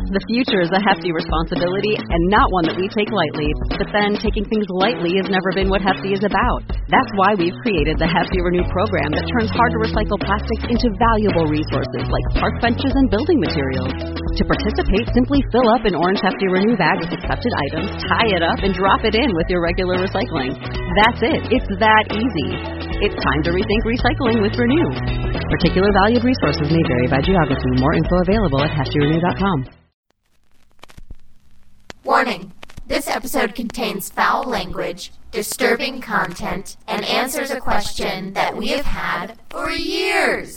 The future is a hefty responsibility and not one that we take lightly. But then, taking things lightly has never been what Hefty is about. That's why we've created the Hefty Renew program that turns hard-to-recycle plastics into valuable resources like park benches and building materials. To participate, simply fill up an orange Hefty Renew bag with accepted items, tie it up, and drop it in with your regular recycling. That's it. It's that easy. It's time to rethink recycling with Renew. Particular valued resources may vary by geography. More info available at heftyrenew.com. Warning. This episode contains foul language, disturbing content, and answers a question that we have had for years.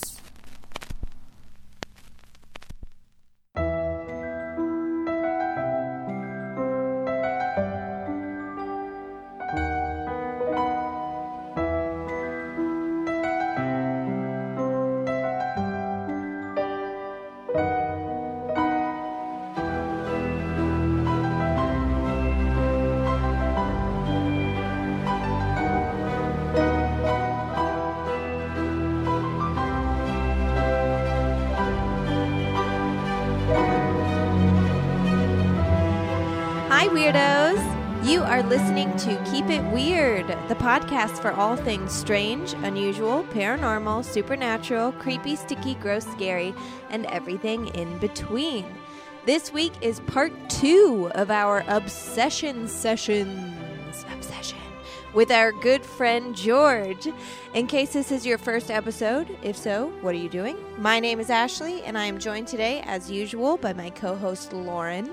Hi, weirdos! You are listening to Keep It Weird, the podcast for all things strange, unusual, paranormal, supernatural, creepy, sticky, gross, scary, and everything in between. This week is part 2 of our Obsession Sessions. Obsession. With our good friend George. In case this is your first episode, if so, what are you doing? My name is Ashley, and I am joined today, as usual, by my co-host Lauren.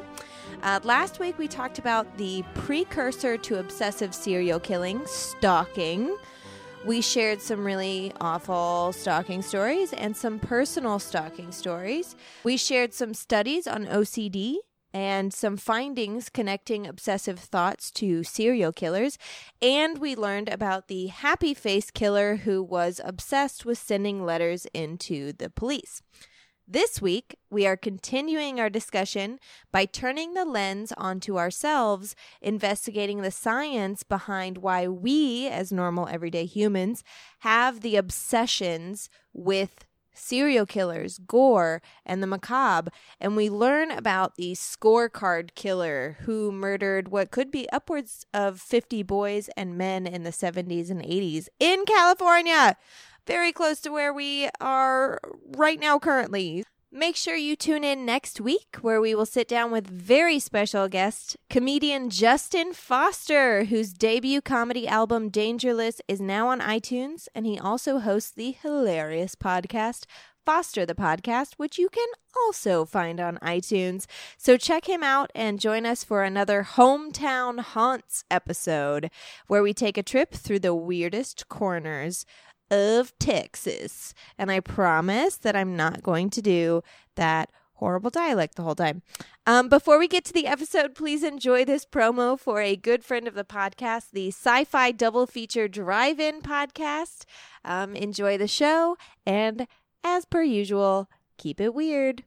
Last week we talked about the precursor to obsessive serial killing, stalking. We shared some really awful stalking stories and some personal stalking stories. We shared some studies on OCD and some findings connecting obsessive thoughts to serial killers. And we learned about the happy face killer who was obsessed with sending letters into the police. This week, we are continuing our discussion by turning the lens onto ourselves, investigating the science behind why we, as normal everyday humans, have the obsessions with serial killers, gore, and the macabre, and we learn about the scorecard killer who murdered what could be upwards of 50 boys and men in the 70s and 80s in California. Very close to where we are right now currently. Make sure you tune in next week where we will sit down with very special guest, comedian Justin Foster, whose debut comedy album Dangerless is now on iTunes, and he also hosts the hilarious podcast Foster the Podcast, which you can also find on iTunes. So check him out and join us for another Hometown Haunts episode where we take a trip through the weirdest corners of Texas. And I promise that I'm not going to do that horrible dialect the whole time. Before we get to the episode, please enjoy this promo for a good friend of the podcast, the Sci-Fi Double Feature Drive-In Podcast. Enjoy the show, and as per usual, keep it weird.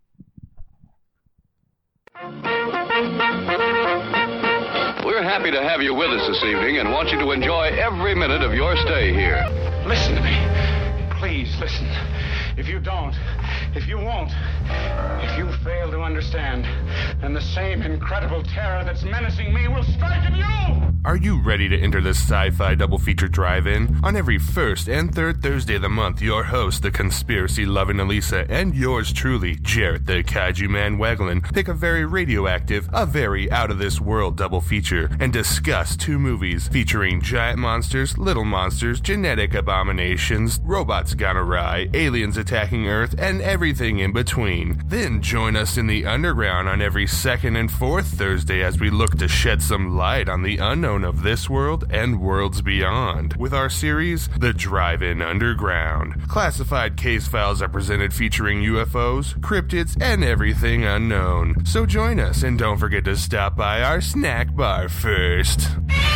We're happy to have you with us this evening and want you to enjoy every minute of your stay here. Listen to me. Please listen. If you don't, if you won't, if you fail to understand, then the same incredible terror that's menacing me will strike at you! Are you ready to enter the Sci-Fi Double Feature Drive-In? On every first and third Thursday of the month, your host, the conspiracy-loving Elisa, and yours truly, Jarrett, the Kaiju Man Waggling, pick a very radioactive, a very out-of-this-world double feature, and discuss 2 movies featuring giant monsters, little monsters, genetic abominations, robots gone awry, aliens attacking Earth, and everything in between. Then join us in the underground on every second and fourth Thursday as we look to shed some light on the unknown of this world and worlds beyond. With our series, The Drive-In Underground. Classified case files are presented featuring UFOs, cryptids, and everything unknown. So join us, and don't forget to stop by our snack bar first.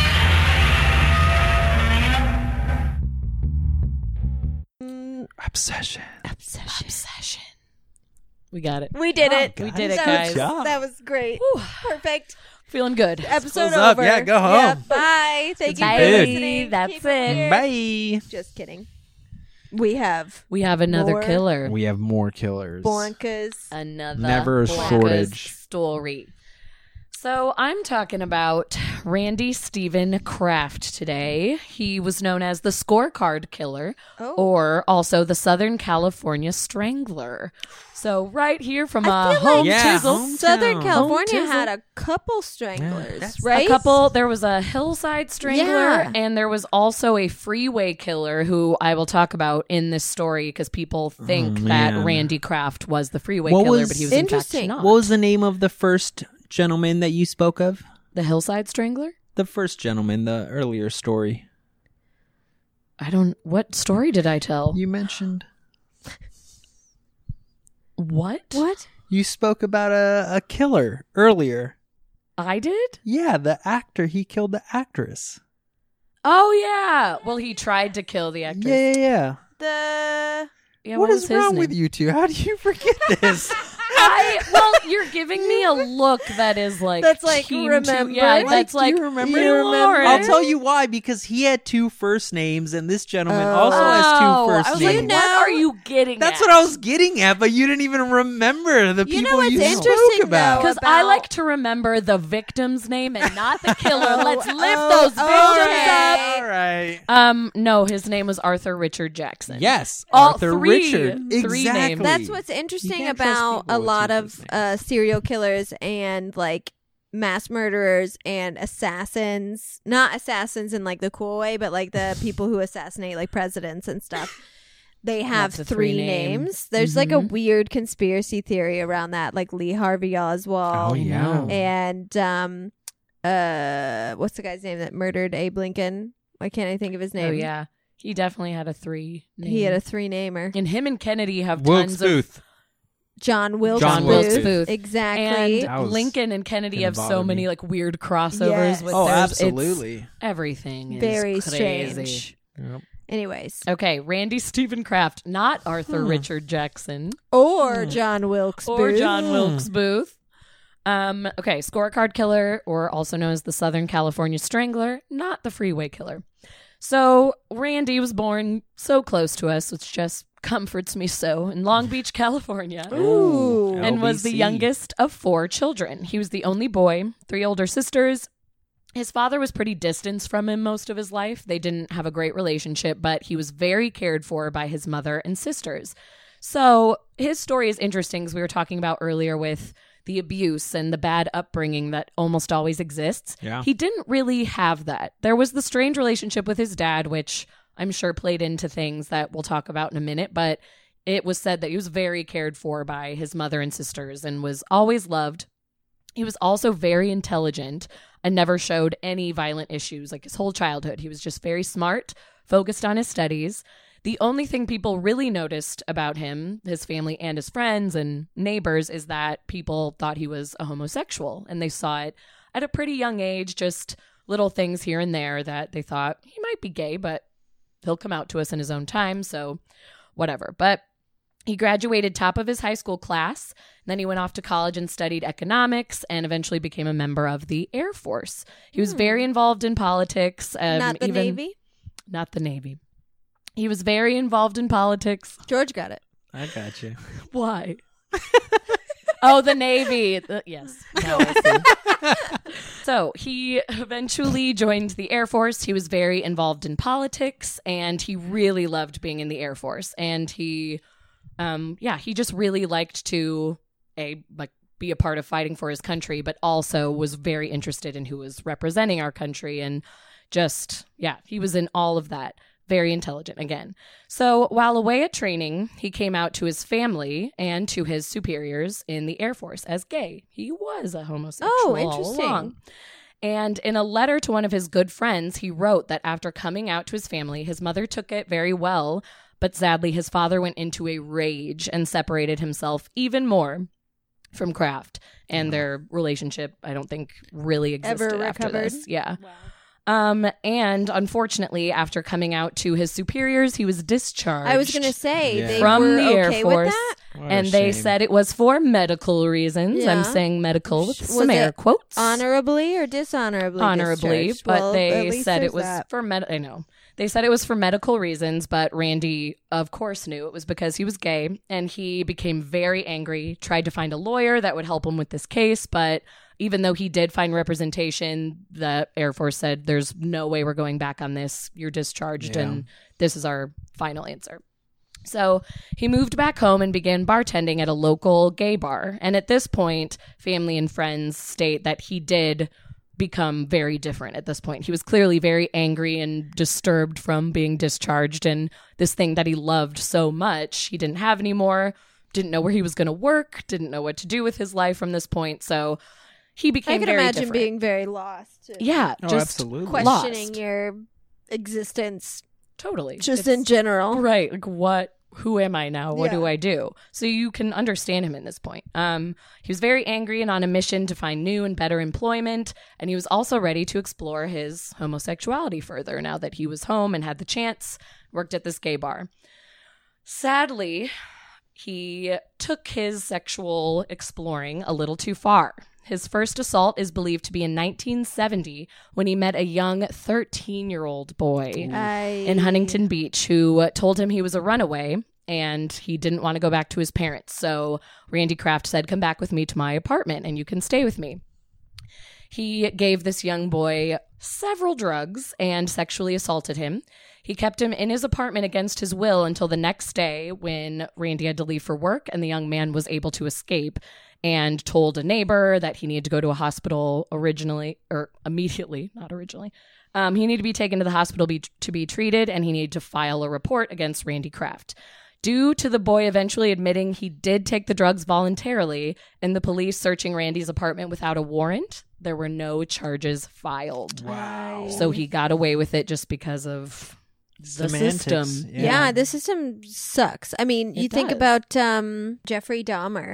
Obsession. We got it. We did it. We did it, That guys. was- That was great. Perfect. Feeling good. Episode Close up. over. Yeah, go home. Yeah, bye. Thank you Bye. for listening. That's Keep it. weird. Bye. Just kidding. We have another more killer. We have more killers. Bonkers. Another Never a Bonkers shortage. story. So I'm talking about Randy Stephen Kraft today. He was known as the Scorecard Killer, or also the Southern California Strangler. So right here from home Tizzle. Southern California Home had a couple stranglers, Yeah, right? A couple. There was a hillside strangler, Yeah. and there was also a freeway killer who I will talk about in this story because people think that man. Randy Kraft was the freeway What killer, was but he was in fact interesting? not. What was the name of the first gentleman that you spoke of? The hillside strangler? The first gentleman, the earlier story. What story did I tell? You mentioned. What? What? You spoke about a killer earlier. I did? Yeah, the actor. He killed the actress. Oh, yeah. Well, he tried to kill the actress. Yeah. Yeah, What was is his wrong name? with you two? How do you forget this? Well, you're giving me a look that is like That's like, keen remember? To, yeah, Like, that's do like you remember? you remember? I'll tell you why. Because he had two first names, and this gentleman also has two first I was names. like, what are you getting That's at? what I was getting at, but you didn't even remember the You know people what's you interesting, spoke about. though? Because I about- like to remember the victim's name and not the killer. Let's lift those victims okay. All right. up. No, his name was Arthur Richard Jackson. Yes, All Arthur three- Richard. three Exactly. names. That's what's interesting can't trust about people a with lot two of first names. serial killers and like mass murderers and assassins. Not assassins in like the cool way, but like the people who assassinate like presidents and stuff. They have That's a three three-name. names. There's like a weird conspiracy theory around that, like Lee Harvey Oswald. Oh, yeah. And what's the guy's name that murdered Abe Lincoln? Why can't I think of his name? Oh, yeah. He definitely had a three name. He had a three-namer. And him and Kennedy have Wilkes tons of... Booth. John Wilkes John Booth. Wilkes Booth. Exactly. And That was- Lincoln and Kennedy didn't have so bother many me. like weird crossovers Yes. with Oh, theirs. It's- absolutely. everything is Very crazy. strange. Yep. Anyways. Okay, Randy Stephen Kraft, not Arthur Richard Jackson Or John Wilkes or Booth. John Wilkes Booth. Okay, scorecard killer, or also known as the Southern California Strangler, not the freeway killer. So Randy was born so close to us, which just comforts me so, in Long Beach, California. Ooh. And was the LBC. youngest of 4 children. He was the only boy, 3 older sisters. His father was pretty distant from him most of his life. They didn't have a great relationship, but he was very cared for by his mother and sisters. So his story is interesting, as we were talking about earlier with the abuse and the bad upbringing that almost always exists. Yeah. He didn't really have that. There was the strained relationship with his dad, which I'm sure played into things that we'll talk about in a minute, but it was said that he was very cared for by his mother and sisters and was always loved. He was also very intelligent and never showed any violent issues like his whole childhood. He was just very smart, focused on his studies. The only thing people really noticed about him, his family and his friends and neighbors, is that people thought he was a homosexual, and they saw it at a pretty young age, just little things here and there that they thought he might be gay, but he'll come out to us in his own time, so whatever. But he graduated top of his high school class. Then he went off to college and studied economics and eventually became a member of the Air Force. He was very involved in politics. Not the Navy? Not the Navy. He was very involved in politics. George got it. I got you. Why? Oh, the Navy. Yes. Now I see. So he eventually joined the Air Force. He was very involved in politics, and he really loved being in the Air Force. And he just really liked to be a part of fighting for his country, but also was very interested in who was representing our country. And just, he was in all of that. Very intelligent again. So while away at training, he came out to his family and to his superiors in the Air Force as gay. He was a homosexual Oh, all interesting. along. And in a letter to one of his good friends, he wrote that after coming out to his family, his mother took it very well, but sadly his father went into a rage and separated himself even more from Kraft. And their relationship, I don't think, really existed Ever after recovered? this. Yeah. And unfortunately, after coming out to his superiors, he was discharged. I was going to say, Yeah. they from were the Air okay Force. with that? And they said it was for medical reasons. I'm saying medical with some air quotes. Honorably or dishonorably? Honorably, but well, they said it was for I know. They said it was for medical reasons, but Randy, of course, knew it was because he was gay, and he became very angry, tried to find a lawyer that would help him with this case, but even though he did find representation, the Air Force said, there's no way we're going back on this. You're discharged, and this is our final answer. So he moved back home and began bartending at a local gay bar. And at this point, family and friends state that he did become very different at this point. He was clearly very angry and disturbed from being discharged, and this thing that he loved so much, he didn't have anymore, didn't know where he was going to work, didn't know what to do with his life from this point. So he became very different. I can imagine being very lost. Yeah, just absolutely. Questioning lost. Your existence. Totally. Just in general. Right. Like, who am I now? What do I do? So you can understand him in this point. He was very angry and on a mission to find new and better employment. And he was also ready to explore his homosexuality further now that he was home and had the chance, worked at this gay bar. Sadly, he took his sexual exploring a little too far. His first assault is believed to be in 1970 when he met a young 13-year-old boy in Huntington Beach who told him he was a runaway and he didn't want to go back to his parents. So Randy Kraft said, come back with me to my apartment and you can stay with me. He gave this young boy several drugs and sexually assaulted him. He kept him in his apartment against his will until the next day when Randy had to leave for work and the young man was able to escape and told a neighbor that he needed to go to a hospital immediately. He needed to be taken to the hospital to be treated, and he needed to file a report against Randy Kraft. Due to the boy eventually admitting he did take the drugs voluntarily and the police searching Randy's apartment without a warrant, there were no charges filed. Wow. So he got away with it just because of the system. Yeah, the system sucks. I mean, you think about Jeffrey Dahmer.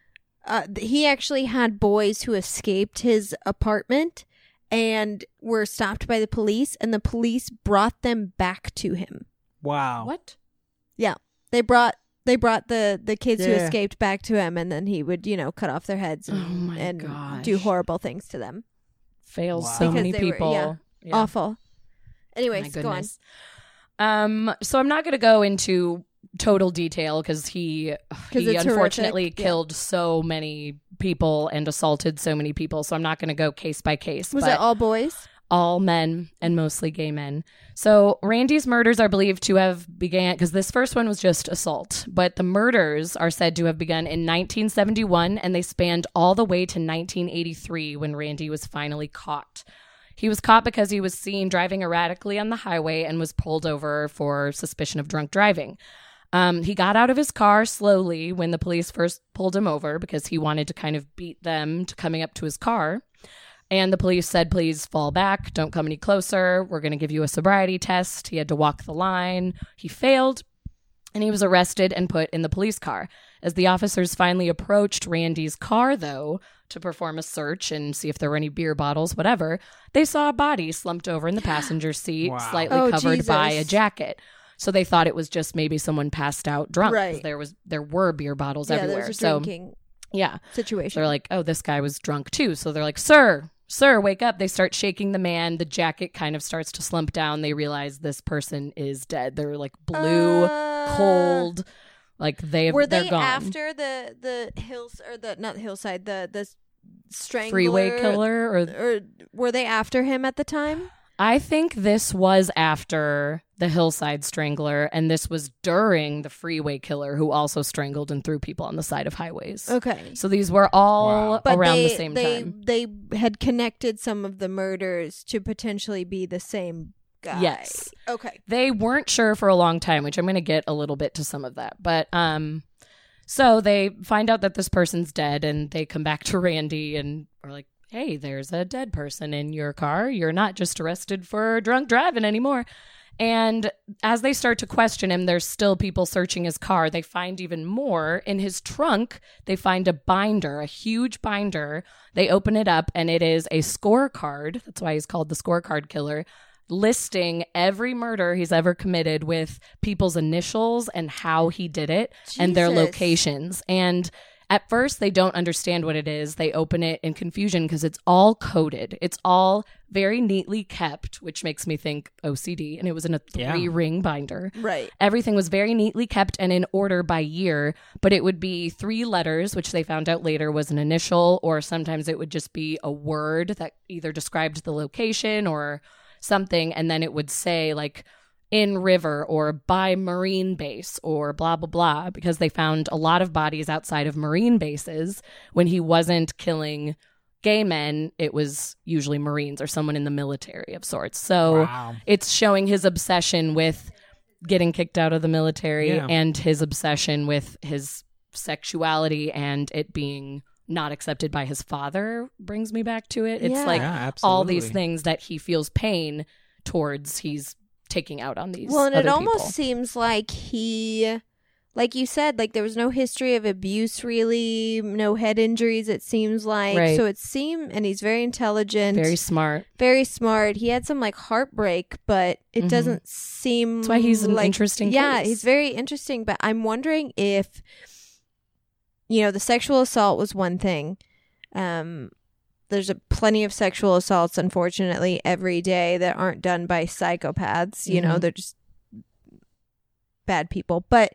He actually had boys who escaped his apartment and were stopped by the police, and the police brought them back to him. Wow. What? Yeah. They brought the kids who escaped back to him, and then he would, cut off their heads and do horrible things to them. Fails so many people. Awful. Anyways, go on. So I'm not going to go into total detail because he unfortunately killed so many people and assaulted so many people. So I'm not going to go case by case. Was it all boys? All men and mostly gay men. So Randy's murders are believed to have began because this first one was just assault, but the murders are said to have begun in 1971 and they spanned all the way to 1983 when Randy was finally caught. He was caught because he was seen driving erratically on the highway and was pulled over for suspicion of drunk driving. He got out of his car slowly when the police first pulled him over because he wanted to kind of beat them to coming up to his car. And the police said, please fall back. Don't come any closer. We're going to give you a sobriety test. He had to walk the line. He failed, and he was arrested and put in the police car. As the officers finally approached Randy's car, though, to perform a search and see if there were any beer bottles, whatever, they saw a body slumped over in the passenger seat, slightly covered by a jacket. So they thought it was just maybe someone passed out drunk. Right. There were beer bottles everywhere. There was a drinking situation. They're like, oh, this guy was drunk too. So they're like, sir, wake up. They start shaking the man. The jacket kind of starts to slump down. They realize this person is dead. They're like blue, cold, like they're gone. After the hills or not the hillside, the strangler, freeway killer, or were they after him at the time? I think this was after the hillside strangler, and this was during the freeway killer who also strangled and threw people on the side of highways. Okay. So these were all around the same time. They had connected some of the murders to potentially be the same guy. Yes. Okay. They weren't sure for a long time, which I'm going to get a little bit to some of that. But so they find out that this person's dead, and they come back to Randy and are like, hey, there's a dead person in your car. You're not just arrested for drunk driving anymore. And as they start to question him, there's still people searching his car. They find even more. In his trunk, they find a binder, a huge binder. They open it up, and it is a scorecard. That's why he's called the scorecard killer. listing every murder he's ever committed with people's initials and how he did it and their Jesus. locations. And at first, they don't understand what it is. They open it in confusion because it's all coded. It's all very neatly kept, which makes me think OCD. And it was in a 3-ring binder. Right. Everything was very neatly kept and in order by year, but it would be 3 letters, which they found out later was an initial, or sometimes it would just be a word that either described the location or something, and then it would say like in river or by marine base or blah blah blah, because they found a lot of bodies outside of marine bases. When he wasn't killing gay men, it was usually Marines or someone in the military of sorts. So it's showing his obsession with getting kicked out of the military and his obsession with his sexuality and it being not accepted by his father brings me back to it. It's like all these things that he feels pain towards, he's taking out on these Well, and it other almost people. seems like he, like you said, like there was no history of abuse, really, no head injuries, it seems like. Right. So it seemed, and he's very intelligent. Very smart. Very smart. He had some like heartbreak, but it doesn't seem That's why he's an like, interesting Yeah, case. he's very interesting, but I'm wondering if, you know, the sexual assault was one thing. There's plenty of sexual assaults, unfortunately, every day that aren't done by psychopaths. You know, they're just bad people. But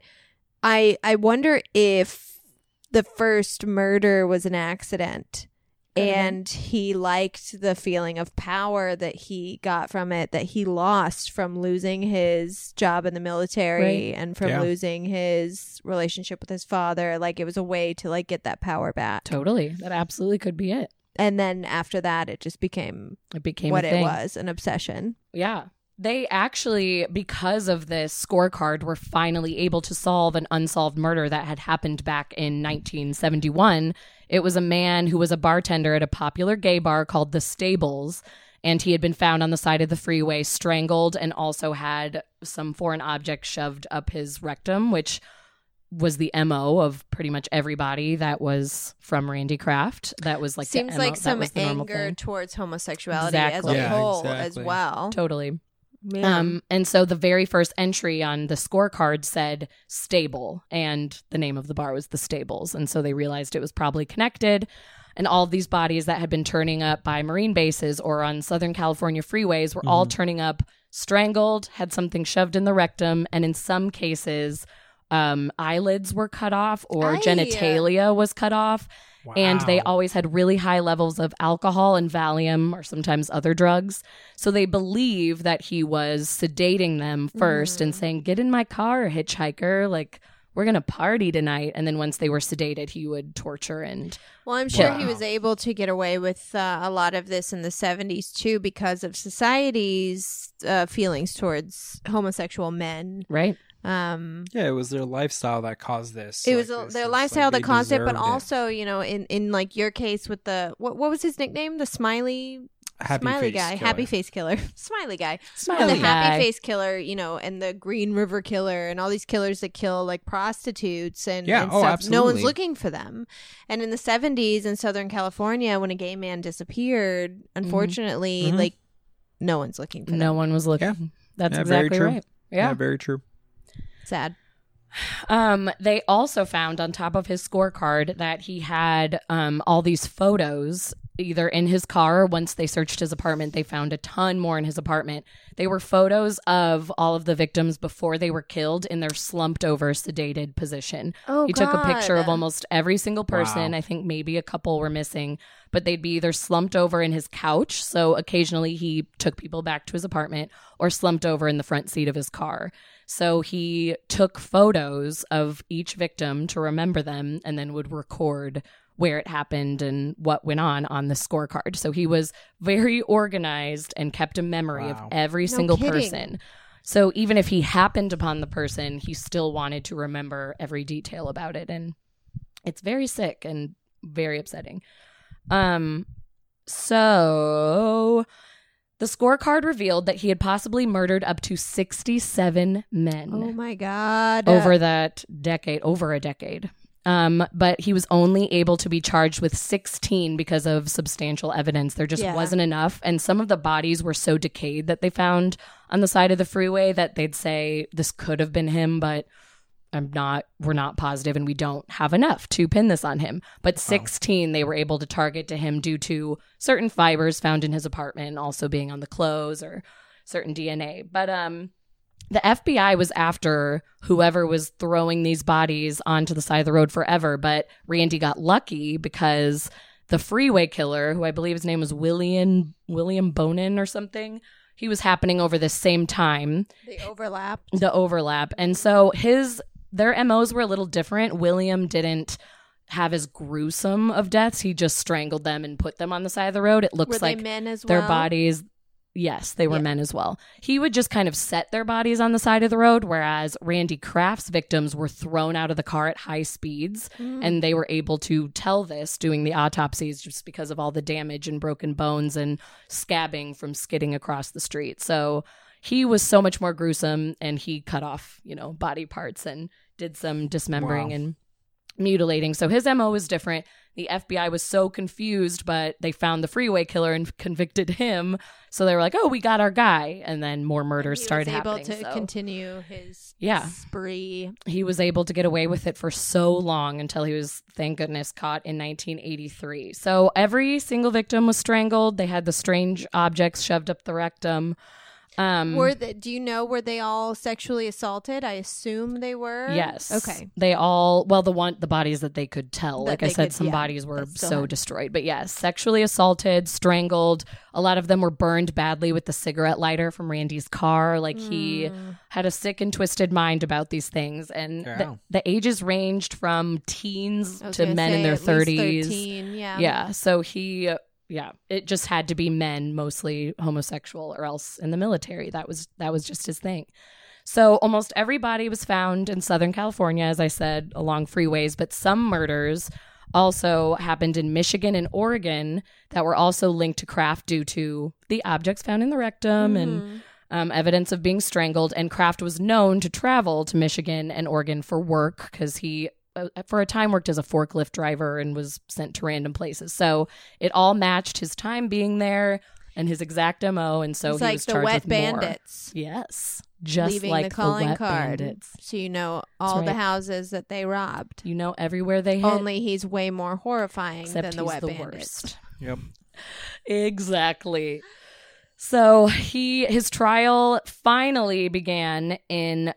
I wonder if the first murder was an accident and he liked the feeling of power that he got from it, that he lost from losing his job in the military and from losing his relationship with his father. Like it was a way to like get that power back. Totally. That absolutely could be it. And then after that, it just became what a it thing. was, an obsession. Yeah. They actually, because of this scorecard, were finally able to solve an unsolved murder that had happened back in 1971. It was a man who was a bartender at a popular gay bar called The Stables, and he had been found on the side of the freeway strangled and also had some foreign object shoved up his rectum, which was the MO of pretty much everybody that was from Randy Kraft. That was like seems the MO, like some that was the normal anger thing. towards homosexuality Exactly. as a whole exactly. as well. Totally. Yeah. And so the very first entry on the scorecard said stable, and the name of the bar was The Stables. And so they realized it was probably connected. And all of these bodies that had been turning up by Marine bases or on Southern California freeways were all turning up strangled, had something shoved in the rectum, and in some cases, eyelids were cut off or genitalia was cut off. Wow. And they always had really high levels of alcohol and Valium or sometimes other drugs. So they believe that he was sedating them first and saying, get in my car, hitchhiker. Like, we're going to party tonight. And then once they were sedated, he would torture and Well, I'm sure he was able to get away with a lot of this in the 70s, too, because of society's feelings towards homosexual men. right. Yeah, it was their lifestyle that caused this. It was Like, their it's lifestyle like that they caused it, but deserved also, you know, in like your case with the, what was his nickname? The smiley Happy face guy, killer. happy face killer, smiley guy, Smiley and the guy. happy face killer, you know, and the Green River killer, and all these killers that kill like prostitutes and, Yeah, and oh, stuff. No absolutely. one's looking for them. And in the 70s in Southern California, when a gay man disappeared, unfortunately, like no one's looking for them. No one was looking. Yeah. That's Yeah, very exactly true. right. Yeah. very true. Sad. They also found on top of his scorecard that he had all these photos either in his car or once they searched his apartment, they found a ton more in his apartment. They were photos of all of the victims before they were killed in their slumped over sedated position. Oh, He took a picture God. of almost every single person. Wow. I think maybe a couple were missing, but they'd be either slumped over in his couch. So occasionally he took people back to his apartment or slumped over in the front seat of his car. So he took photos of each victim to remember them and then would record where it happened and what went on the scorecard. So he was very organized and kept a memory of Wow. every No single kidding. person. So even if he happened upon the person, he still wanted to remember every detail about it. And it's very sick and very upsetting. So the scorecard revealed that he had possibly murdered up to 67 men Oh my God. over a decade. But he was only able to be charged with 16 because of substantial evidence. There just wasn't enough. And some of the bodies were so decayed that they found on the side of the freeway that they'd say this could have been him, but we're not positive and we don't have enough to pin this on him. But 16 they were able to target to him due to certain fibers found in his apartment also being on the clothes or certain DNA. But the FBI was after whoever was throwing these bodies onto the side of the road forever, but Randy got lucky because the freeway killer, who I believe his name was William Bonin or something, he was happening over the same time. They overlapped. The overlap. And so their MOs were a little different. William didn't have as gruesome of deaths. He just strangled them and put them on the side of the road. It looks like men as their well? bodies. Yes, they were men as well. He would just kind of set their bodies on the side of the road, whereas Randy Kraft's victims were thrown out of the car at high speeds, and they were able to tell this doing the autopsies just because of all the damage and broken bones and scabbing from skidding across the street. So he was so much more gruesome, and he cut off, body parts and did some dismembering and mutilating. So his MO was different. The FBI was so confused, but they found the freeway killer and convicted him. So they were like, "Oh, we got our guy," and then more murders started happening. He was able to continue his spree. He was able to get away with it for so long until he was, thank goodness, caught in 1983. So every single victim was strangled. They had the strange objects shoved up the rectum. Do you know, were they all sexually assaulted? I assume they were. Yes. Okay. They all, the bodies that they could tell. Like I said, some bodies were so destroyed. But yes, sexually assaulted, strangled. A lot of them were burned badly with the cigarette lighter from Randy's car. Like he had a sick and twisted mind about these things. And the ages ranged from teens to men in their 30s. 13, Yeah. So it just had to be men, mostly homosexual, or else in the military. That was just his thing. So almost every body was found in Southern California, as I said, along freeways, but some murders also happened in Michigan and Oregon that were also linked to Kraft due to the objects found in the rectum and evidence of being strangled. And Kraft was known to travel to Michigan and Oregon for work because he for a time worked as a forklift driver and was sent to random places. So it all matched his time being there and his exact MO. And so he was charged with more. Wet Bandits. Yes. Just leaving like the calling Wet card. Bandits. So you know all the houses that they robbed. You know everywhere they hit. Only he's way more horrifying Except than the Wet he's the Bandits. Worst. Yep. Exactly. So his trial finally began in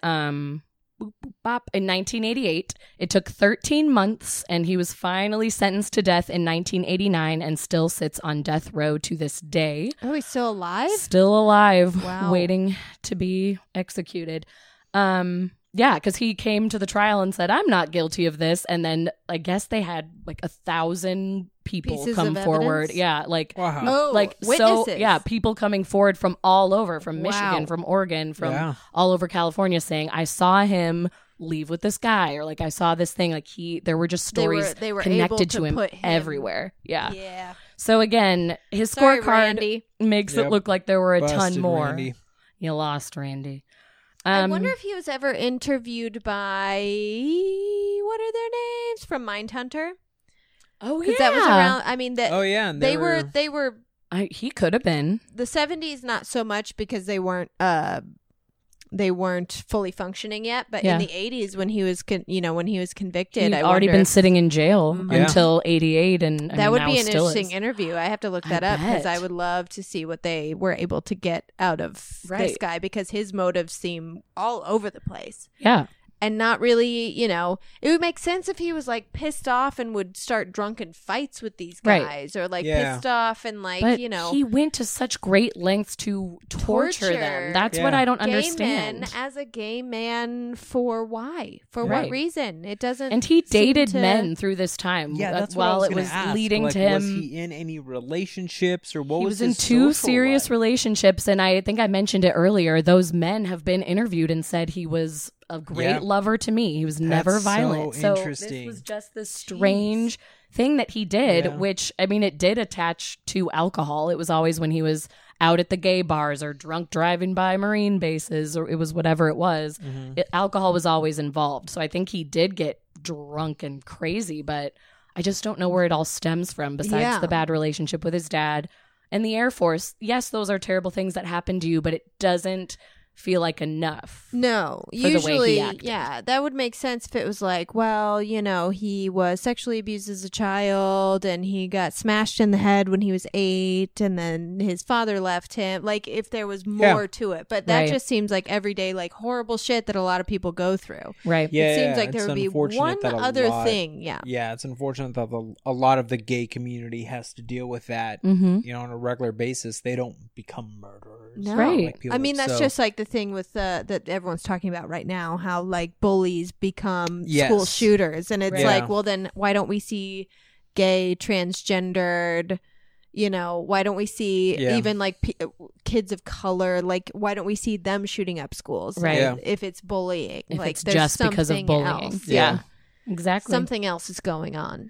1988. It took 13 months, and he was finally sentenced to death in 1989 and still sits on death row to this day. Oh, he's still alive? Still alive, wow. Waiting to be executed. Because he came to the trial and said, "I'm not guilty of this." And then I guess they had like 1,000 people Pieces come of forward. evidence? Yeah, like witnesses. So yeah, people coming forward from all over, from Wow. Michigan, from Oregon, from all over California, saying, "I saw him leave with this guy," or like, "I saw this thing." Like there were just stories they were connected able to him, put him everywhere. Yeah. Yeah. So again, his Sorry, scorecard Randy. makes it look like there were a ton Busted, more. Randy. You lost, Randy. I wonder if he was ever interviewed by, what are their names, from Mindhunter? Oh, yeah. Because that was around, I mean, and they were he could have been. the 70s, not so much because they weren't fully functioning yet, but in the 80s when he was convicted, He'd I already wonder been if- sitting in jail Yeah. until 88, and that would now be an still interesting is. interview. I have to look I that up because I bet. would love to see what they were able to get out of this Right. guy, because his motives seem all over the place. Yeah. And not really, it would make sense if he was like pissed off and would start drunken fights with these Right. guys, or like Yeah. pissed off and like, But he he went to such great lengths to torture them. That's what Yeah. I don't gay understand. men as a gay man for why? For Right. what reason? It doesn't. And he dated seem to- men through this time. Yeah, that's what I while was it gonna was ask. leading Like, to him. Was he in any relationships, or what He was was in his 2 social serious life? relationships, and I think I mentioned it earlier. Those men have been interviewed and said he was a great Yeah. lover to me. He was never That's so violent. So interesting. this was just this strange thing that he did, Yeah. which, I mean, it did attach to alcohol. It was always when he was out at the gay bars or drunk driving by Marine bases, or it was whatever it was. Mm-hmm. Alcohol was always involved. So I think he did get drunk and crazy, but I just don't know where it all stems from besides the bad relationship with his dad and the Air Force. Yes, those are terrible things that happen to you, but it doesn't feel like enough. No, for the way usually, he acted. yeah, that would make sense if it was like, well, he was sexually abused as a child and he got smashed in the head when he was 8 and then his father left him. Like, if there was more to it. But that just seems like everyday, like, horrible shit that a lot of people go through. Right. Yeah, It seems like there would be one other thing. Yeah. Yeah, it's unfortunate that a lot of the gay community has to deal with that, on a regular basis. They don't become murderers. No. Right. Like people, I mean, that's so- just like the thing with that everyone's talking about right now, how like bullies become Yes. school shooters, and it's Right. like, Yeah. well, then why don't we see gay, transgendered, why don't we see even like kids of color, like why don't we see them shooting up schools? Right. Yeah. If it's bullying, If like it's there's just because of something bullying. else. Yeah. Exactly. Something else is going on.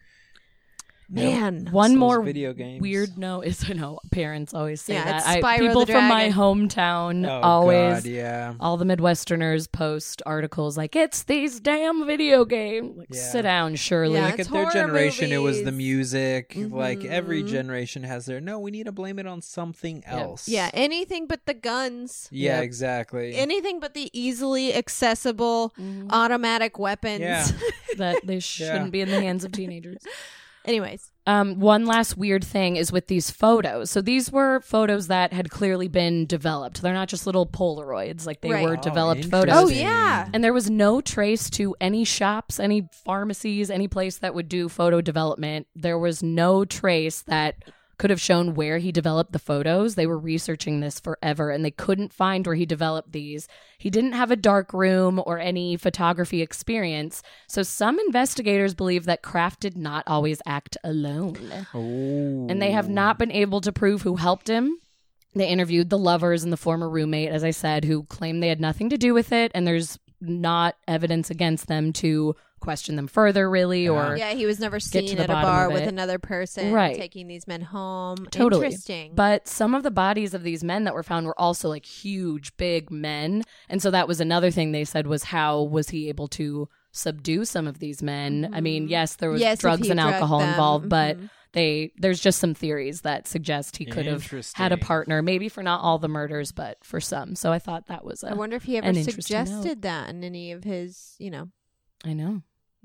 Man, One Those more video games. weird note is, I know parents always say Yeah, that. it's Spyro People the from my Dragon. hometown Oh, always, God, yeah. all the Midwesterners post articles like, it's these damn video games. Like, Yeah. sit down, Shirley. Yeah, Like it's at their horror generation, it was the movies. music. Like every generation has their. No, we need to blame it on something else. yeah, anything but the guns. Yeah, Yep. exactly. Anything but the easily accessible automatic weapons. Yeah. That they shouldn't be in the hands of teenagers. Anyways. One last weird thing is with these photos. So these were photos that had clearly been developed. They're not just little Polaroids. Like, they Right. were Oh, developed Oh, photos. yeah. And there was no trace to any shops, any pharmacies, any place that would do photo development. There was no trace that could have shown where he developed the photos. They were researching this forever and they couldn't find where he developed these. He didn't have a dark room or any photography experience. So some investigators believe that Kraft did not always act alone. And they have not been able to prove who helped him. They interviewed the lovers and the former roommate, as I said, who claimed they had nothing to do with it. And there's not evidence against them to question them further, really, or Yeah, he was never to seen the at a bottom bar of with it. another person Right. taking these men home. Totally. Interesting. But some of the bodies of these men that were found were also like huge, big men. And so that was another thing they said was, how was he able to subdue some of these men? I mean, yes, there was Yes, if drugs he and drugged alcohol them. involved, but there's just some theories that suggest he could have had a Interesting. partner, maybe for not all the murders, but for some. So I thought that was I wonder if he ever an interesting note. suggested that in any of his, I know.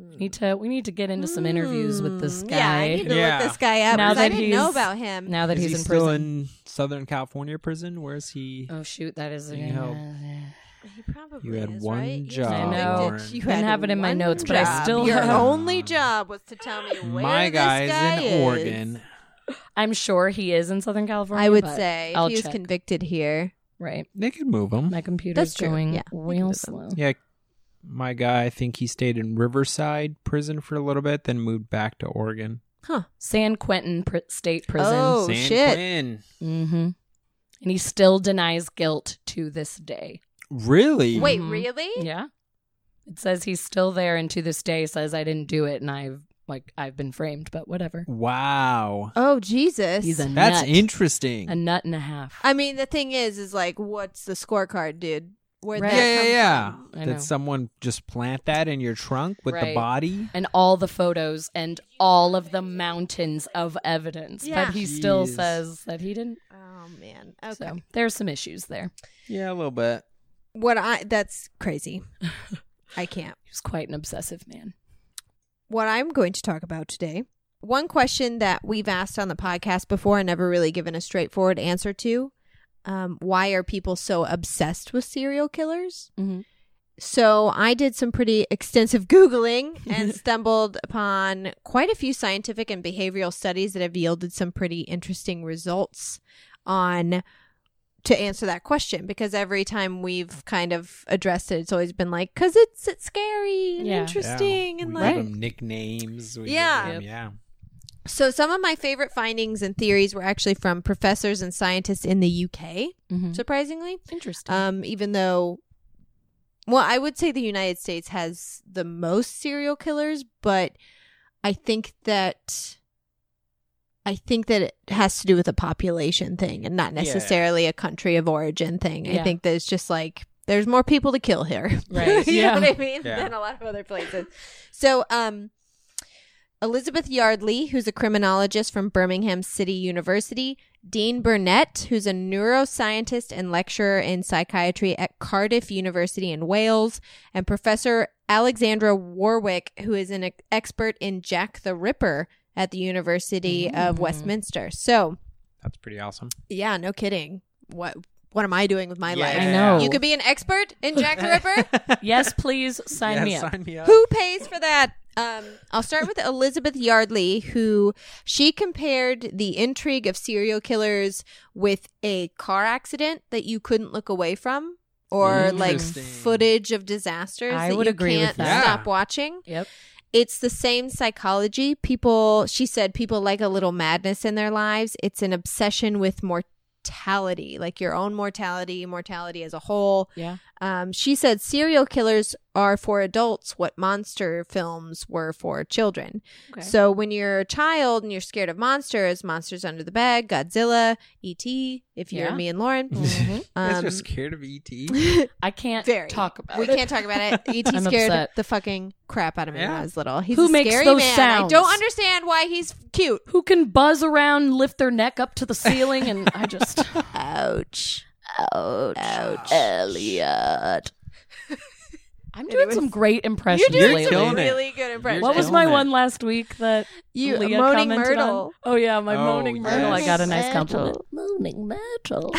We need to get into some interviews with this guy. Yeah, I need to Yeah. look this guy up Now because I that didn't know he's- about him. Now that Is he's he in still prison. in Southern California prison? Where is he? Oh shoot, that is You know, He probably You had is, one right? job, I know. Lauren. You Didn't had have it in my one notes, but I job. still Your have- only job was to tell me where My this guy's guy in is. Oregon. I'm sure he is in Southern California. I would but say I'll if he was check. convicted here. Right. They could move him. My computer's That's true. going Yeah, they can real move him. slow. Yeah, my guy. I think he stayed in Riverside prison for a little bit, then moved back to Oregon. San Quentin State Prison. Oh, San shit. Quentin. Mm-hmm. And he still denies guilt to this day. Really? Wait, Mhm. really? Yeah. It says he's still there and to this day says, I didn't do it and I've been framed, but whatever. Wow. Oh, Jesus. He's a That's nut. interesting. A nut and a half. I mean, the thing is like, what's the scorecard, dude? Where'd Right. that Yeah, come yeah. from? I know. Did someone just plant that in your trunk with the Right. body? And all the photos and all of the mountains of evidence. Yeah. But he still Jeez. says that he didn't. Oh, man. Okay. So there's some issues there. Yeah, a little bit. That's crazy. I can't. He was quite an obsessive man. What I'm going to talk about today, one question that we've asked on the podcast before and never really given a straightforward answer to, why are people so obsessed with serial killers? Mhm. So I did some pretty extensive Googling and stumbled upon quite a few scientific and behavioral studies that have yielded some pretty interesting results to answer that question, because every time we've kind of addressed it, it's always been like, because it's scary and Yeah. interesting and we like give them nicknames. We Yeah. give them- yeah. So some of my favorite findings and theories were actually from professors and scientists in the UK, Mhm. surprisingly. Interesting. Even though, well, I would say the United States has the most serial killers, but I think that it has to do with a population thing and not necessarily a country of origin thing. I Yeah. think that it's just like There's more people to kill here. Right. You Yeah. know what I mean? Yeah. Than a lot of other places. So, Elizabeth Yardley, who's a criminologist from Birmingham City University, Dean Burnett, who's a neuroscientist and lecturer in psychiatry at Cardiff University in Wales, and Professor Alexandra Warwick, who is an expert in Jack the Ripper at the University of Westminster. So, That's pretty awesome. yeah, no kidding. What am I doing with my Yeah. life? I know. You could be an expert in Jack the Ripper? Yes, please sign me up. Sign me up. Who pays for that? I'll start with Elizabeth Yardley, who she compared the intrigue of serial killers with a car accident that you couldn't look away from, or like Interesting. footage of disasters I that would you agree with can't that. stop Yeah. watching. Yep. It's the same psychology. She said people like a little madness in their lives. It's an obsession with mortality, like your own mortality as a whole. Yeah. She said serial killers are for adults what monster films were for children. Okay. So when you're a child and you're scared of monsters under the bed, Godzilla, E.T., if you're Yeah. me and Lauren. Mhm. You guys are scared of E.T.? I can't Very. talk about We it. can't talk about it. E.T. I'm scared upset. the fucking crap out of me when Yeah. I was little. He's Who a makes scary those man. sounds? I don't understand why he's cute. Who can buzz around, lift their neck up to the ceiling, and I just Ouch. ouch, Elliot. I'm doing Anyways. some great impressions You're doing lately. some killing it. really good impressions. What was killing my it. one last week that You Leah moaning commented Myrtle. on? Oh yeah, my Oh, moaning Myrtle. I got a nice yes. compliment. Moaning Myrtle.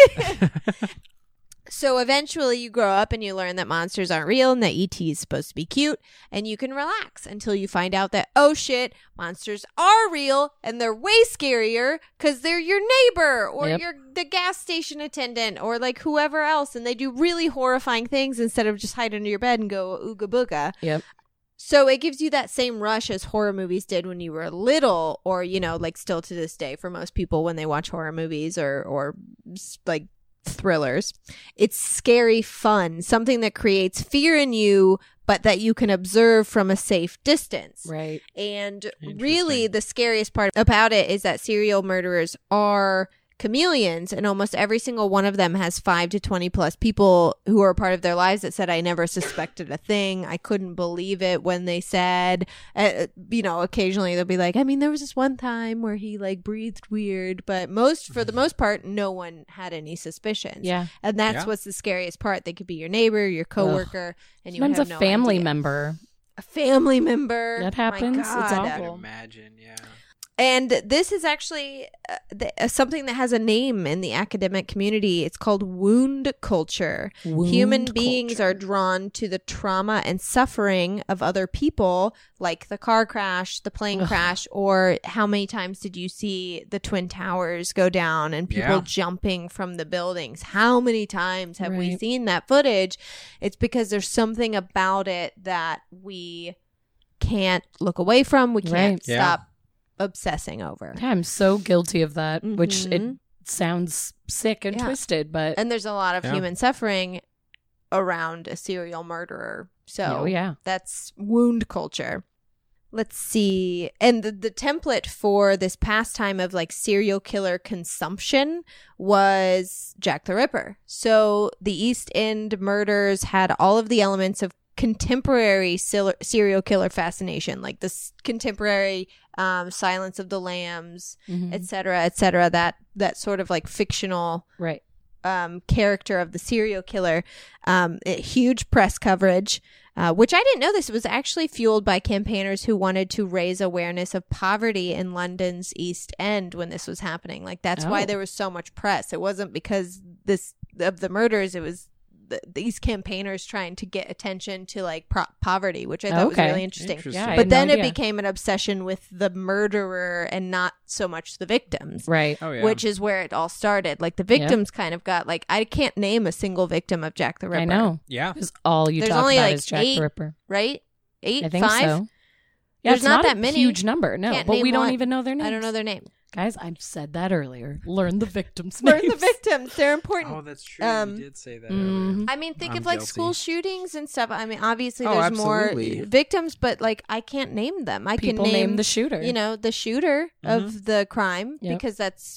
So eventually you grow up and you learn that monsters aren't real and that E.T. is supposed to be cute, and you can relax until you find out that, oh shit, monsters are real and they're way scarier because they're your neighbor or Yep. you're the gas station attendant or like whoever else, and they do really horrifying things instead of just hide under your bed and go ooga booga. Yep. So it gives you that same rush as horror movies did when you were little, or, you know, like still to this day for most people when they watch horror movies or like thrillers. It's scary fun, something that creates fear in you, but that you can observe from a safe distance. Right. And really the scariest part about it is that serial murderers are chameleons, and almost every single one of them has 5 to 20 plus people who are a part of their lives that said, I never suspected a thing. I couldn't believe it when they said, you know, occasionally they'll be like, I mean, there was this one time where he like breathed weird, but for the most part, no one had any suspicions. Yeah. And that's Yeah. what's the scariest part. They could be your neighbor, your coworker, and you Sometimes have a no family idea. member. A family member. That My happens. It's God. I awful. can imagine, yeah. And this is actually something that has a name in the academic community. It's called wound culture. Wound Human beings culture. are drawn to the trauma and suffering of other people, like the car crash, the plane crash, or how many times did you see the Twin Towers go down and people Yeah. jumping from the buildings? How many times have we Right. seen that footage? It's because there's something about it that we can't look away from. We can't Right. Yeah. stop obsessing over. Yeah, I'm so guilty of that, which it Mhm. sounds sick and Yeah. twisted, but And there's a lot of Yeah. human suffering around a serial murderer. So oh yeah. that's wound culture. Let's see. And the template for this pastime of like serial killer consumption was Jack the Ripper. So the East End murders had all of the elements of contemporary serial killer fascination, like this contemporary Silence of the Lambs, Mhm. et cetera, that sort of like fictional Right. character of the serial killer. Huge press coverage, which I didn't know this was actually fueled by campaigners who wanted to raise awareness of poverty in London's East End when this was happening. Like that's why Oh. there was so much press. It wasn't because of the murders. It was these campaigners trying to get attention to like poverty, which I thought was Okay. really interesting. Interesting. Yeah, I But had then no it idea. became an obsession with the murderer and not so much the victims. Right. Oh, yeah. Which is where it all started. Like the victims kind of got like, I can't name a single victim of Jack the Ripper. I know. Yeah. Because all you There's talk only about like is Jack 8, the Ripper. right? 8, I think 5? so. Yeah, There's it's not not that a many. huge number, no. Can't But we name don't one. even know their names. I don't know their name. Guys, I've said that earlier. Learn the victims' Learn names. the victims. They're important. Oh, that's true. Um, you did say that mhm. earlier. I mean, think I'm of like guilty. school shootings and stuff. I mean, obviously Oh, there's absolutely. more victims, but like I can't name them. I People can name the shooter. you know, the shooter of the crime Yep. because that's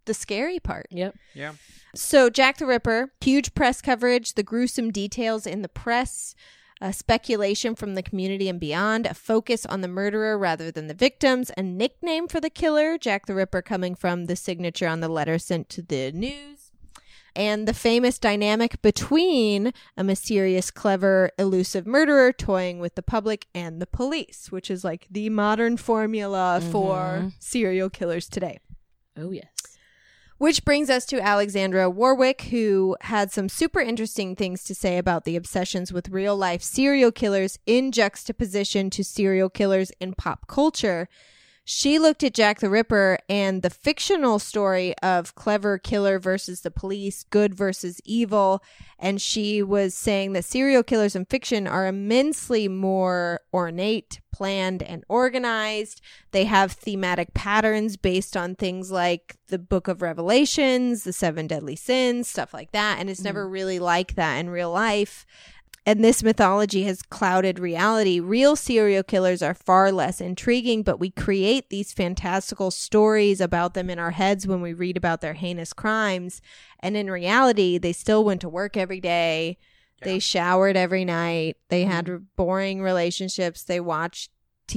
the scary part. Yep. Yeah. So Jack the Ripper, huge press coverage, the gruesome details in the press, speculation from the community and beyond, a focus on the murderer rather than the victims, a nickname for the killer, Jack the Ripper coming from the signature on the letter sent to the news, and the famous dynamic between a mysterious, clever, elusive murderer toying with the public and the police, which is like the modern formula for serial killers today. Oh, yes. Which brings us to Alexandra Warwick, who had some super interesting things to say about the obsessions with real-life serial killers in juxtaposition to serial killers in pop culture. She looked at Jack the Ripper and the fictional story of clever killer versus the police, good versus evil, and she was saying that serial killers in fiction are immensely more ornate, planned, and organized. They have thematic patterns based on things like the Book of Revelations, the 7 Deadly Sins, stuff like that, and it's never really like that in real life. And this mythology has clouded reality. Real serial killers are far less intriguing, but we create these fantastical stories about them in our heads when we read about their heinous crimes. And in reality, they still went to work every day. Yeah. They showered every night. They had boring relationships. They watched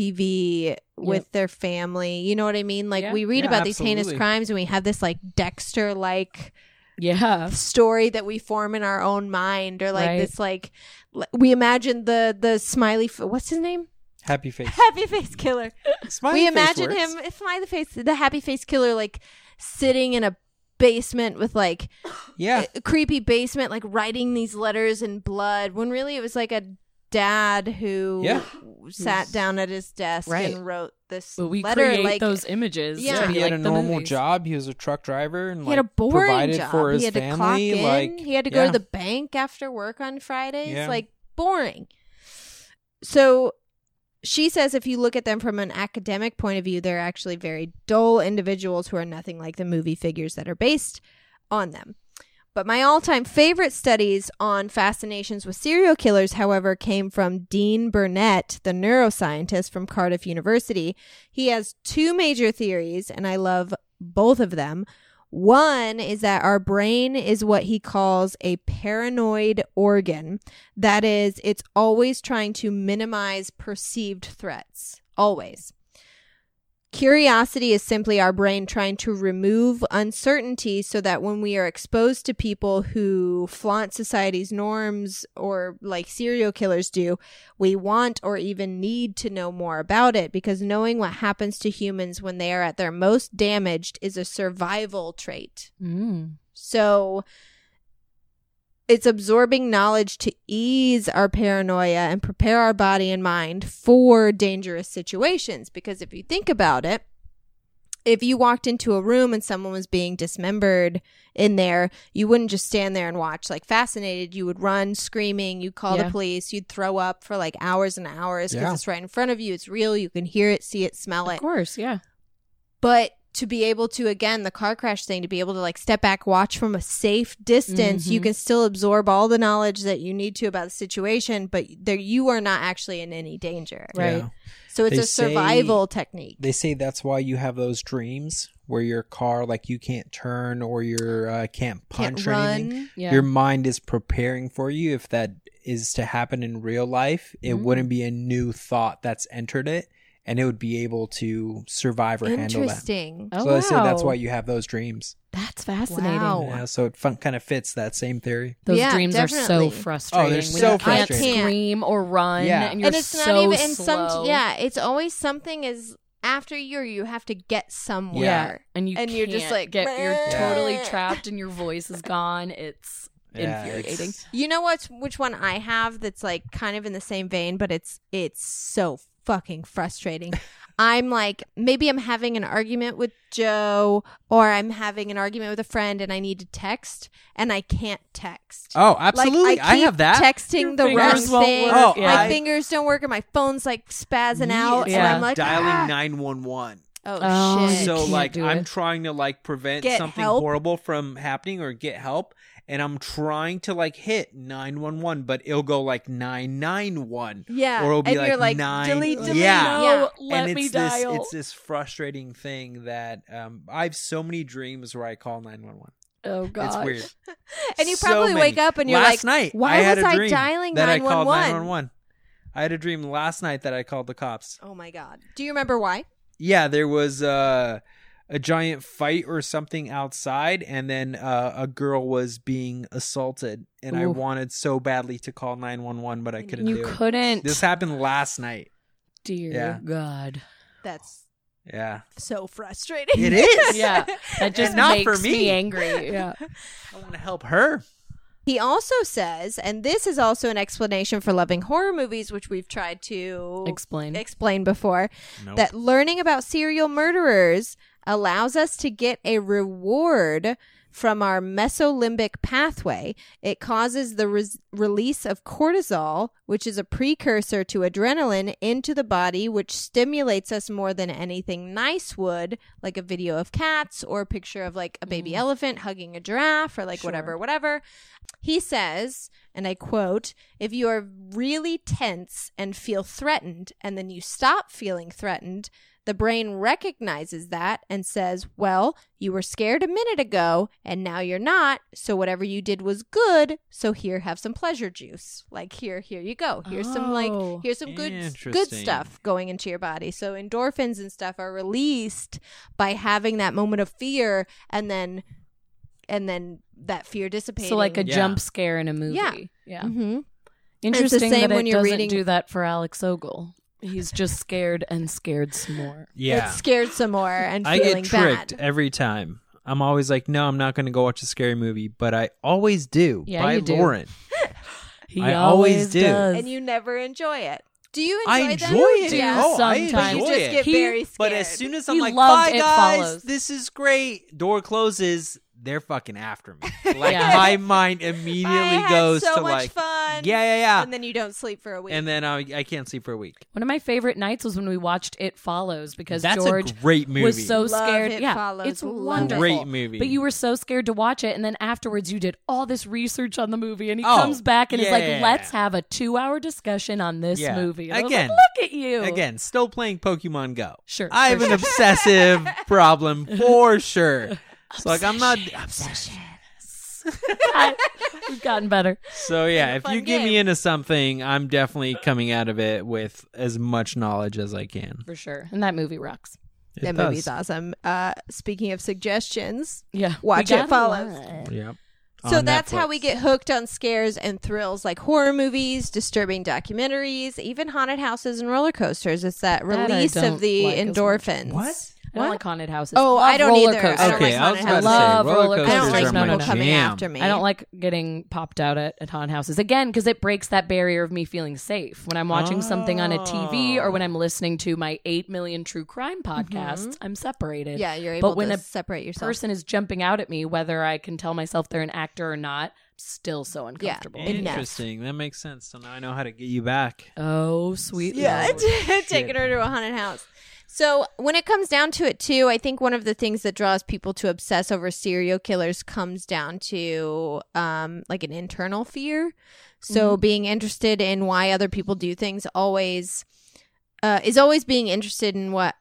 TV with their family. You know what I mean? Like we read about these heinous crimes and we have this like Dexter-like story that we form in our own mind, or like this like we imagine the smiley what's his name, happy face killer. Smiley we imagine face him smiley face, the happy face killer, like sitting in a basement with like a creepy basement, like writing these letters in blood, when really it was like a dad who sat down at his desk and wrote this but we letter. Create like those images. Yeah, he had a normal job. He was a truck driver, and he had a boring provided job. for his he had family. to clock in. Like he had to go to the bank after work on Fridays. Like boring. So she says if you look at them from an academic point of view, they're actually very dull individuals who are nothing like the movie figures that are based on them. But my all-time favorite studies on fascinations with serial killers, however, came from Dean Burnett, the neuroscientist from Cardiff University. He has two major theories, and I love both of them. One is that our brain is what he calls a paranoid organ. That is, it's always trying to minimize perceived threats. Always. Curiosity is simply our brain trying to remove uncertainty so that when we are exposed to people who flaunt society's norms, or like serial killers do, we want or even need to know more about it, because knowing what happens to humans when they are at their most damaged is a survival trait. So it's absorbing knowledge to ease our paranoia and prepare our body and mind for dangerous situations. Because if you think about it, if you walked into a room and someone was being dismembered in there, you wouldn't just stand there and watch like fascinated. You would run screaming. You'd call the police. You'd throw up for like hours and hours because it's right in front of you. It's real. You can hear it, see it, smell it. Of course, yeah. But to be able to, again, the car crash thing, to be able to like step back, watch from a safe distance, you can still absorb all the knowledge that you need to about the situation, but there you are not actually in any danger. Right. Yeah. So it's a survival technique. They say that's why you have those dreams where your car, like you can't turn or you can't punch or anything. Yeah. Your mind is preparing for you. If that is to happen in real life, it wouldn't be a new thought that's entered it. And it would be able to survive or handle that. Interesting. Oh, So they say that's why you have those dreams. That's fascinating. Wow. Yeah, so it kind of fits that same theory. Those Yeah, dreams definitely. are so frustrating. Oh, they're when so you can't frustrating. scream or run, Yeah. and you're And it's so not even in slow. some it's always something is after you, or you have to get somewhere. Yeah, and you're just like you're "Meh." totally trapped, and your voice is gone. It's Yeah, infuriating. You know which one I have that's like kind of in the same vein, but it's so fucking frustrating. I'm like, maybe I'm having an argument with Joe, or I'm having an argument with a friend and I need to text and I can't text. Oh, absolutely. Like, I have that. Texting the wrong fingers won't thing. work. Oh, My I- fingers don't work and my phone's like spazzing out. Yeah. And I'm like, dialing 911. oh shit. You So can't like do I'm it. trying to like prevent Get something help? horrible from happening or get help, and I'm trying to like hit 911, but it'll go like 991. Yeah. Or it'll be And like you're like, 9. delete. Yeah. No, let And me it's this, dial. it's this frustrating thing that I have so many dreams where I call 911. Oh God, It's weird. And you So probably wake many. up and you're last like, night, why I had was a I dream dialing that I called 911? 911. I had a dream last night that I called the cops. Oh my God. Do you remember why? Yeah, there was a giant fight or something outside, and then a girl was being assaulted, and I Ooh. wanted so badly to call 911, but I couldn't you do it. couldn't. This happened last night. Dear Yeah. God. That's Yeah. so frustrating. It is. Yeah, that just And not makes for me. angry. Yeah. I want to help her. He also says, and this is also an explanation for loving horror movies, which we've tried to Explain. before, Nope. that learning about serial murderers allows us to get a reward from our mesolimbic pathway. It causes the release of cortisol, which is a precursor to adrenaline, into the body, which stimulates us more than anything nice would, like a video of cats or a picture of like a baby elephant hugging a giraffe or like whatever. He says, and I quote, "If you are really tense and feel threatened and then you stop feeling threatened, the brain recognizes that and says, well, you were scared a minute ago and now you're not. So whatever you did was good. So here, have some pleasure juice. Like here you go. Here's some good Interesting. stuff going into your body. So endorphins and stuff are released by having that moment of fear and then that fear dissipating. So like a Yeah. jump scare in a movie. Yeah. Yeah. Mm-hmm. Interesting same that when it you're doesn't reading- do that for Alex Ogle. He's just scared and scared some more. Yeah. It's scared some more and I feeling get tricked bad. every time. I'm always like, no, I'm not going to go watch a scary movie, but I always do. Yeah, by you do. Lauren. He I always do. does. And you never enjoy it. Do you enjoy I them? enjoy it. Yeah. Oh, I Sometimes. enjoy But you just it. get very scared. But as soon as I'm He like, loved bye It guys, Follows. this is great, door closes, they're fucking after me. Like Yeah. my mind immediately I had goes so to much like, fun. yeah. And then you don't sleep for a week. And then I can't sleep for a week. One of my favorite nights was when we watched It Follows because That's George a great movie. was so Love scared. It Yeah, Follows. it's Love wonderful. Great movie. But you were so scared to watch it, and then afterwards you did all this research on the movie, and he Oh, comes back and is like, yeah. "Let's have a 2-hour discussion on this Yeah. movie." And I was Again. like, look at you. Again, still playing Pokemon Go. Sure, I have for an sure. obsessive problem for sure. So like I'm not obsession. We've gotten better. So yeah, if fun you get me game. into something, I'm definitely coming out of it with as much knowledge as I can. For sure. And that movie rocks. It that does. movie's awesome. Speaking of suggestions, Yeah. Watch we It got a Follows. lot. Yep. so On that's how Netflix. we get hooked on scares and thrills like horror movies, disturbing documentaries, even haunted houses and roller coasters. It's that I release don't of the like as much. endorphins. What? I don't What? like haunted houses. Oh, Love I don't roller either. coasters. I don't Okay, like I was haunted about to houses. say Love roller roller coasters I don't like coasters. are No, people no, my no. coming jam. after me. I don't like getting popped out at haunted houses. Again, because it breaks that barrier of me feeling safe. When I'm watching something on a TV or when I'm listening to my 8 million true crime podcasts, I'm separated. Yeah, you're able But when to a separate yourself. person is jumping out at me, whether I can tell myself they're an actor or not, still so uncomfortable. Interesting. That makes sense. So now I know how to get you back. Oh, sweet Yeah, Lord. taking her to a haunted house. So when it comes down to it, too, I think one of the things that draws people to obsess over serial killers comes down to like an internal fear. So being interested in why other people do things always is always being interested in what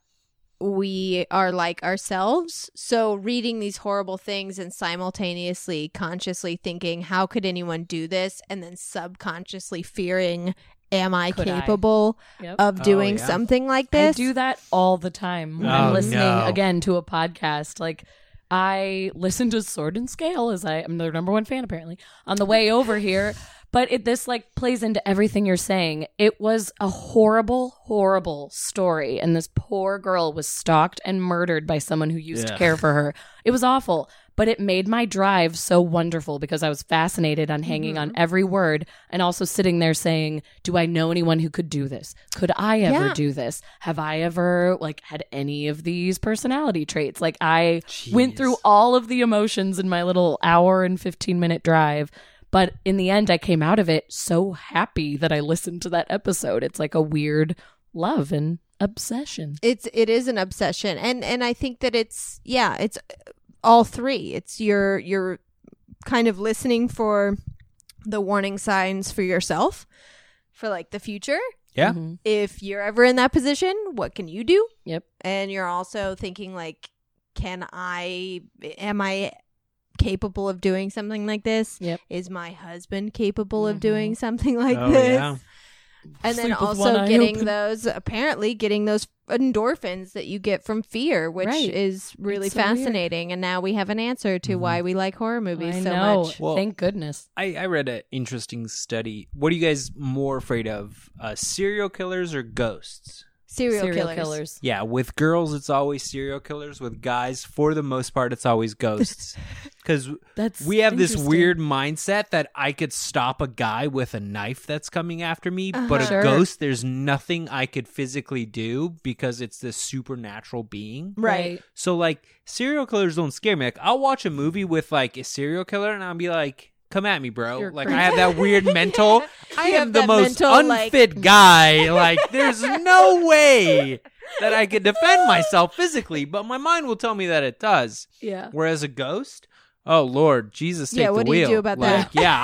we are like ourselves. So reading these horrible things and simultaneously consciously thinking, how could anyone do this? And then subconsciously fearing, am I Could I? capable Yep. of doing yeah. something like I this? do that all the time when Oh, I'm listening no. again to a podcast. Like I listen to Sword and Scale as I'm their number one fan apparently on the way over here. But this like plays into everything you're saying. It was a horrible, horrible story. And this poor girl was stalked and murdered by someone who used to Yeah. care for her. It was awful. But it made my drive so wonderful because I was fascinated on hanging on every word and also sitting there saying, do I know anyone who could do this? Could I ever Yeah. do this? Have I ever like had any of these personality traits? Like I went through all of the emotions in my little hour and 15-minute drive. But in the end, I came out of it so happy that I listened to that episode. It's like a weird love and obsession. It is an obsession. And I think that it's all three. It's your kind of listening for the warning signs for yourself for like the future. Yeah. If you're ever in that position, what can you do? Yep. And you're also thinking like, am I capable of doing something like this? Yep. Is my husband capable of doing something like Oh, this? yeah. And then Sleep with one also eye getting open. those endorphins that you get from fear, which Right. is really It's so weird. fascinating. And now we have an answer to why we like horror movies I so know. much. Well, Thank goodness. I read an interesting study. What are you guys more afraid of? Serial killers or ghosts? Serial Serial killers. Yeah, with girls, it's always serial killers. With guys, for the most part, it's always ghosts. Because That's we have this interesting. weird mindset that I could stop a guy with a knife that's coming after me, but a Sure. ghost, there's nothing I could physically do because it's this supernatural being. Right. So, like, serial killers don't scare me. Like, I'll watch a movie with, like, a serial killer, and I'll be like, come at me, bro. You're Like, crazy. I have that weird mental. I am have the that most mental, like- unfit guy. Like, there's no way that I could defend myself physically, but my mind will tell me that it does. Yeah. Whereas a ghost, oh Lord, Jesus, take Yeah, the what do you wheel. do about like, that? Yeah,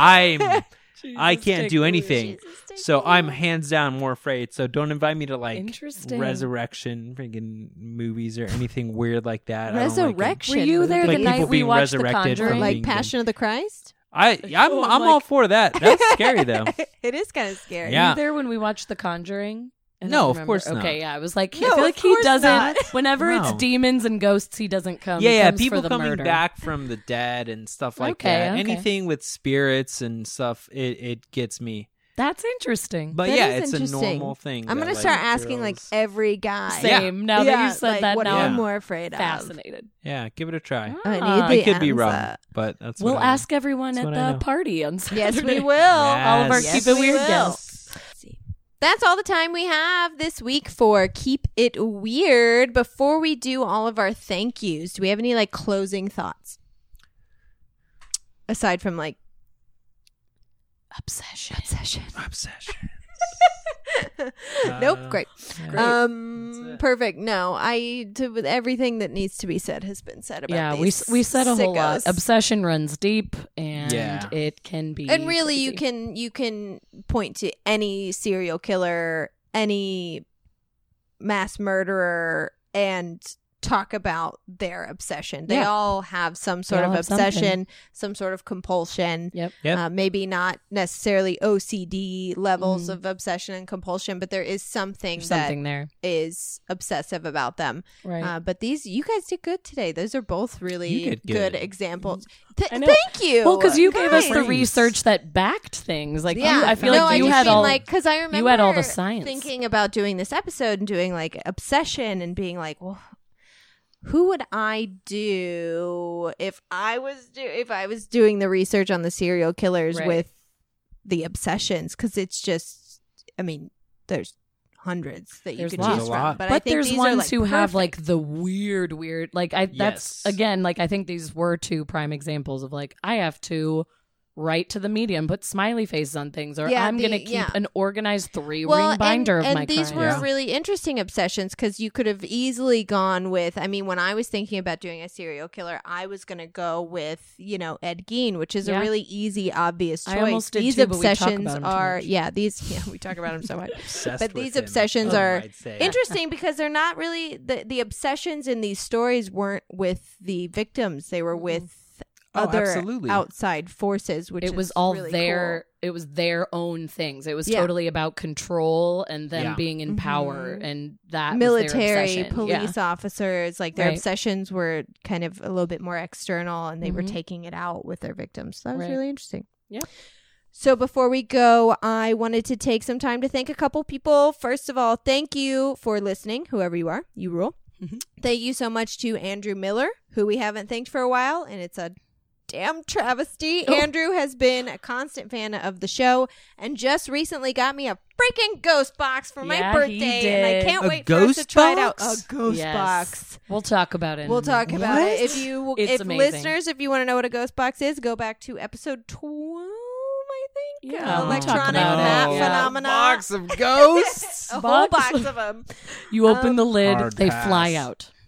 I Jesus, can't take do the anything. wheel. So I'm hands down more afraid. So don't invite me to like Interesting. resurrection freaking movies or anything weird like that. I don't like it. Resurrection. Were you there Like the night people we being watched The resurrected from Conjuring? Like being Passion of the Christ? I'm I'm all like- for that. That's scary though. It is kind of scary. Yeah. Were you there when we watched The Conjuring? I don't No, of remember. course not. Okay, yeah, I was like, No, I feel of like he course doesn't. not. Whenever it's No. demons and ghosts, he doesn't come. Yeah, He yeah, comes people for the coming murder. back from the dead and stuff like Okay, that. okay. Anything with spirits and stuff, it gets me. That's interesting. But That yeah, is it's a interesting. normal thing. I'm that, going to like, start asking like girls- every guy. Same. Now that you said like, that, what now are you I'm more afraid of? fascinated. Yeah, give it a try. I Ah. need I the could be wrong, answer. but that's We'll what I know. ask everyone That's at what I the know. party on Saturday. Yes, we will. All of our Yes. Keep It we Weird will. guests. That's all the time we have this week for Keep It Weird. Before we do all of our thank yous, do we have any like closing thoughts? Aside from like Obsession. Obsession. Nope, great. Great. Perfect. No, with everything that needs to be said has been said about Yeah, these we said a whole lot. sickos. Obsession runs deep, and Yeah. it can be. And really, crazy. you can point to any serial killer, any mass murderer, and talk about their obsession. They Yeah. all have some sort They of all have something. obsession, some sort of compulsion. Yep. Yep. Maybe not necessarily OCD levels Mhm. of obsession and compulsion, but there is something There's that something there, is obsessive about them. right? But you guys did good today. Those are both really You did good good. examples. I know. Thank you. Well, because you gave us the Praise. research that backed things. Like, Yeah, I feel no, like you I just had mean, all. like, because I remember you had all the science. thinking about doing this episode and doing like obsession and being like, well, who would I do if I was doing the research on the serial killers Right. with the obsessions? Because it's just, I mean, there's hundreds that you There's could lots. choose There's a from, lot. but I But think there's these ones are, like, who have perfect. like the weird, like that's Yes. again, like I think these were two prime examples of like I have to write to the medium, put smiley faces on things, or Yeah, I'm gonna the- keep yeah. an organized 3-ring binder of and my these crimes. were Yeah. really interesting obsessions because you could have easily gone with, I mean, when I was thinking about doing a serial killer, I was going to go with, Ed Gein, which is a Yeah. really easy, obvious choice. I almost did these too, but we talk obsessions about 'em too are, much. we talk about them so much. Obsessed But with these him. obsessions Oh, are I'd say. interesting because they're not really, the obsessions in these stories weren't with the victims. They were with Oh, other absolutely. outside forces, which it was is all really their it was their own things. It was Yeah. totally about control and them Yeah. being in power, and that cool. Military, was their obsession. police officers, like their Right. obsessions were kind of a little bit more external, and they were Mhm. taking it out with their victims. So that was Right. really interesting. Yeah. So before we go, I wanted to take some time to thank a couple people. First of all, thank you for listening, whoever you are. You rule. Mhm. Thank you so much to Andrew Miller, who we haven't thanked for a while, and it's a damn travesty. Oh. Andrew has been a constant fan of the show and just recently got me a freaking ghost box for my Yeah, he birthday, and I did. can't A wait for us to ghost try it out. box? A ghost Yes. box. We'll talk about it. in We'll a talk minute. about it. What? It's If amazing. listeners, if you want to know what a ghost box is, go back to episode 12, I think. Yeah, we'll talk Electronic about it. map Yeah. phenomena. Box of ghosts. A whole Box. box of them. You open the lid, Hard they pass. fly out.